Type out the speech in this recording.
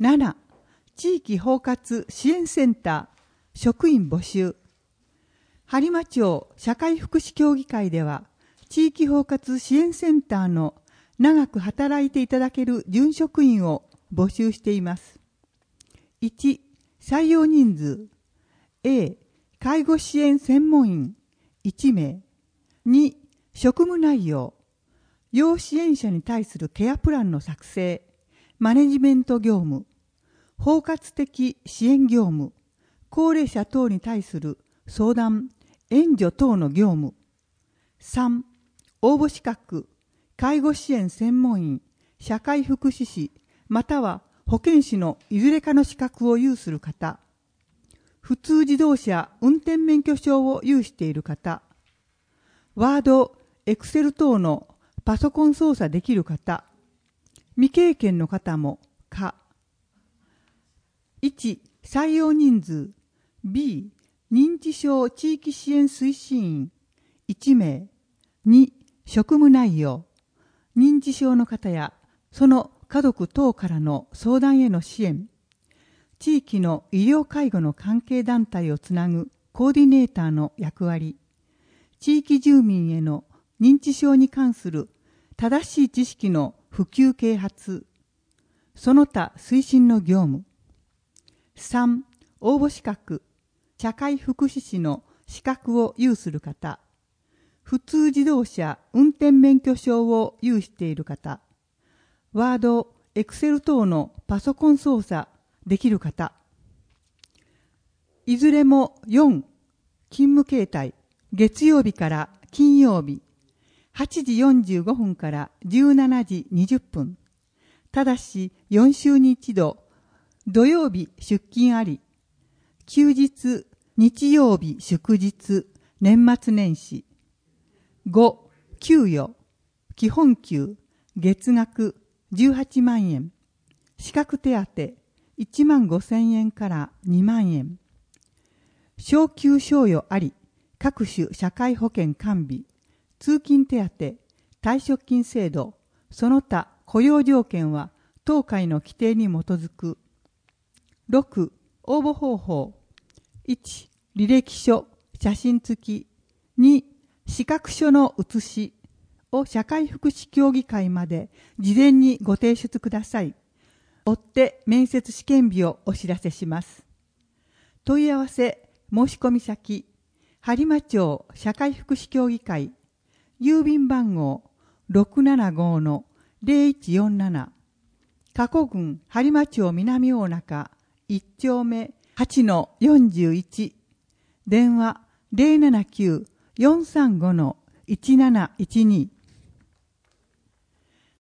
7、地域包括支援センター、職員募集。播磨町社会福祉協議会では、地域包括支援センターの長く働いていただける準職員を募集しています。1、採用人数。A、介護支援専門員1名。2、職務内容。要支援者に対するケアプランの作成、マネジメント業務、包括的支援業務、高齢者等に対する相談、援助等の業務。3、応募資格、介護支援専門員、社会福祉士、または保健師のいずれかの資格を有する方。普通自動車運転免許証を有している方。ワード、エクセル等のパソコン操作できる方。未経験の方も可。1、採用人数。B、認知症地域支援推進員1名。2、職務内容。認知症の方やその家族等からの相談への支援。地域の医療介護の関係団体をつなぐコーディネーターの役割。地域住民への認知症に関する正しい知識の普及啓発。その他推進の業務。3、応募資格。社会福祉士の資格を有する方。普通自動車運転免許証を有している方。ワード、エクセル等のパソコン操作できる方。いずれも4、勤務形態。月曜日から金曜日。8時45分から17時20分。ただし4週に1度、土曜日出勤あり。休日、日曜日祝日、年末年始。5、給与、基本給、月額18万円。資格手当1万5,000円から2万円。昇給賞与あり、各種社会保険完備。通勤手当、退職金制度、その他雇用条件は当会の規定に基づく。6、応募方法。1、履歴書、写真付き。2、資格書の写しを社会福祉協議会まで事前にご提出ください。追って面接試験日をお知らせします。問い合わせ、申し込み先、播磨町社会福祉協議会、郵便番号 675-0147 加古郡播磨町南大中1丁目 8-41 電話 079-435-1712